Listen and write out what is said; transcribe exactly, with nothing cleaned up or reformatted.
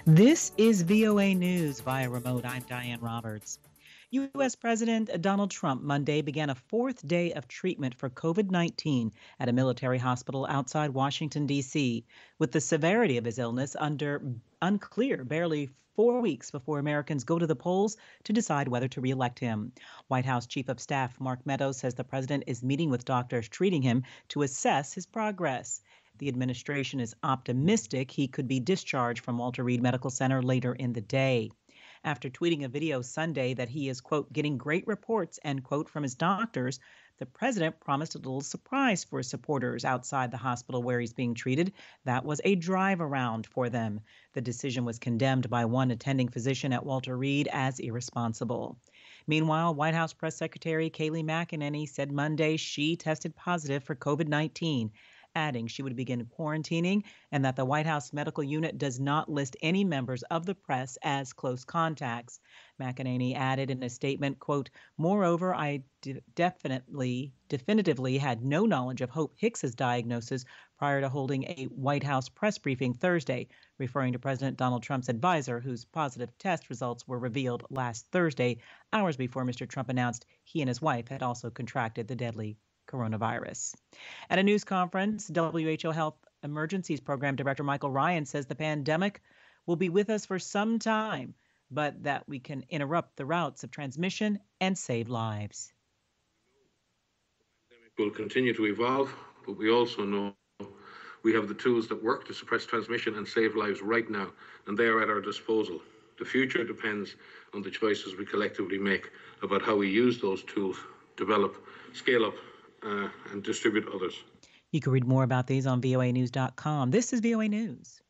This is V O A News via remote. I'm Diane Roberts. U S. President Donald Trump Monday began a fourth day of treatment for COVID nineteen at a military hospital outside Washington, D C, with the severity of his illness under unclear barely four weeks before Americans go to the polls to decide whether to reelect him. White House Chief of Staff Mark Meadows says the president is meeting with doctors treating him to assess his progress. The administration is optimistic he could be discharged from Walter Reed Medical Center later in the day. After tweeting a video Sunday that he is, quote, getting great reports, end quote, from his doctors, the president promised a little surprise for his supporters outside the hospital where he's being treated. That was a drive around for them. The decision was condemned by one attending physician at Walter Reed as irresponsible. Meanwhile, White House Press Secretary Kayleigh McEnany said Monday she tested positive for COVID nineteen, adding she would begin quarantining and that the White House medical unit does not list any members of the press as close contacts. McEnany added in a statement, quote, moreover, I de- definitely, definitively had no knowledge of Hope Hicks's diagnosis prior to holding a White House press briefing Thursday, referring to President Donald Trump's advisor, whose positive test results were revealed last Thursday, hours before Mister Trump announced he and his wife had also contracted the deadly coronavirus. At a news conference, W H O Health Emergencies Program Director Michael Ryan says the pandemic will be with us for some time, but that we can interrupt the routes of transmission and save lives. The pandemic will continue to evolve, but we also know we have the tools that work to suppress transmission and save lives right now, and they are at our disposal. The future depends on the choices we collectively make about how we use those tools, develop, scale up, Uh, and distribute others. You can read more about these on V O A news dot com. This is V O A News.